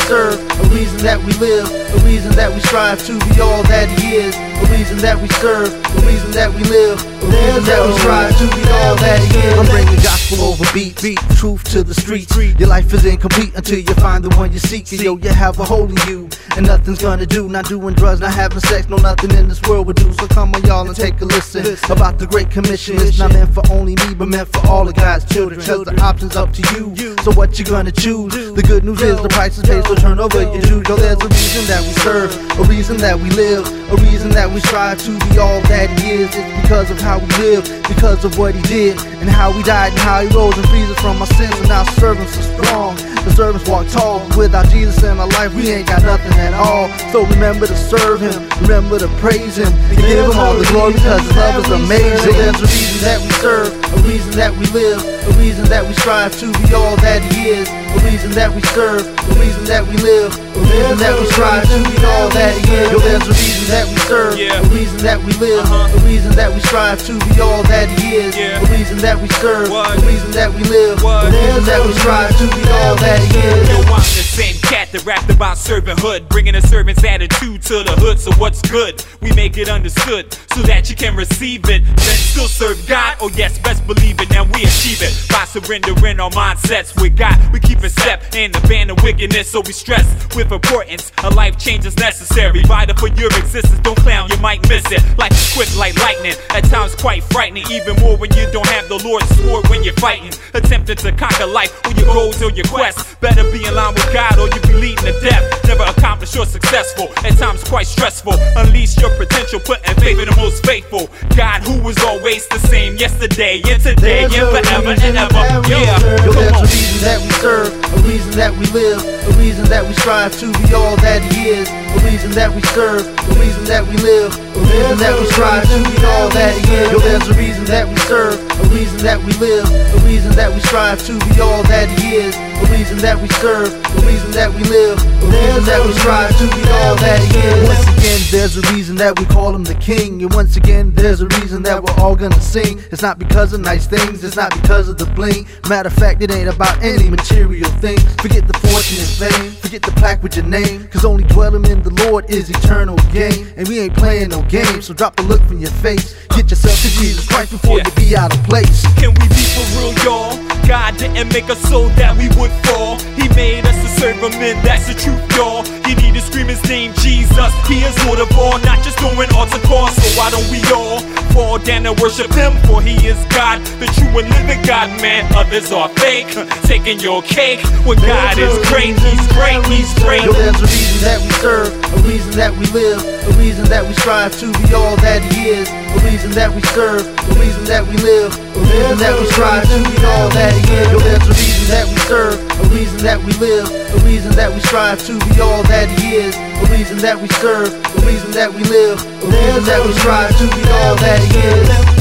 serve, a reason that we live, a reason that we strive to be all that He is, a reason that we serve, a reason that we live, a reason that we strive to be all that He is. I'm bringing gospel over beat, truth to the streets. Your life is incomplete until you find the one you seek. And yo, you have a hole in you, and nothing's gonna do. Not doing drugs, not having sex, no nothing in this world would do. So come on y'all and take a listen about the Great Commission. It's not meant for only me, but meant for all of God's children. Cause the option's up to you, so what you gonna choose? The good news is the price is paid, so turn over your shoes. Yo, there's a reason that we serve, a reason that we live, a reason that we strive to be all that He is. It's because of how we live, because of what He did, and how He died, and how He rose and frees us from our sins. And our servants are strong, the servants walk tall. Without Jesus in our life, we ain't got nothing at all. So remember to serve Him, remember to praise Him, and give Him all the glory, because His love is amazing. There's a reason that we serve, a reason that we live, a reason that we strive to be all that He is, a reason that we serve, a reason that we live, a reason that we strive to be all that He is. Yo, there's a reason that we serve, a reason that we live, a reason that we strive to be all that He is, a reason that we serve, a reason that we live, a reason that we strive to be all that He is. Yo, I'm the same cat that rapped about servanthood, bringing a servant's attitude to the hood. So what's good? We make it understood so that you can receive it, then still serve God. Oh yes, best believe it, now we achieve it by surrendering our mindsets with God. We keep in step in the band of wickedness, so we stress with importance. A life change is necessary, vital for your existence. Don't clown, you might miss it. Life is quick like lightning, at times quite frightening, even more when you don't have the Lord's sword when you're fighting, attempting to conquer life or your goals or your quests. Better be in line with God or you be leading to death. Never accomplished or successful, at times quite stressful. Unleash your potential, put in faith in the most faithful God, who is always the same yesterday and today and forever and ever. Yeah, yo, there's a reason that we serve, a reason that we live, a reason that we strive to be all that He is, a reason that we serve, a reason that we live, a reason that we strive to be all that He is. Yo, there's a reason that we serve, a reason that we live, a reason that we strive to be all that He is, a reason that we serve, a reason that we live, a reason that we strive to be all that He is. Once again, there's a reason that we call Him the King, and once again, there's a reason that we're all gonna sing. It's not because of nice things, it's not because of the bling. Matter of fact, it ain't about any material things. Forget the fortune and fame, forget the plaque with your name, cause only dwelling in the Lord is eternal gain. And we ain't playing no games, so drop the look from your face. Get yourself to Jesus Christ before you be out of place. Can we be for real, y'all? God didn't make us so that we would fall. He made us to serve Him, and that's the truth, y'all. You need to scream His name, Jesus. He is Lord of all, not just doing altar calls. So why don't we all fall down and worship Him? For He is God, the true and living God, man. Others are fake, taking your cake. When God is great, He's great, He's great. Yo, there's a reason that we serve, a reason that we live, a reason that we strive to be all that He is, a reason that we serve, a reason that we live, a reason that we strive to be all that He is. Yo, there's a reason that we serve, a reason that we live, a reason that we strive to be all that He is, a reason that we serve, a reason that we live, a reason that we strive to be all that He is.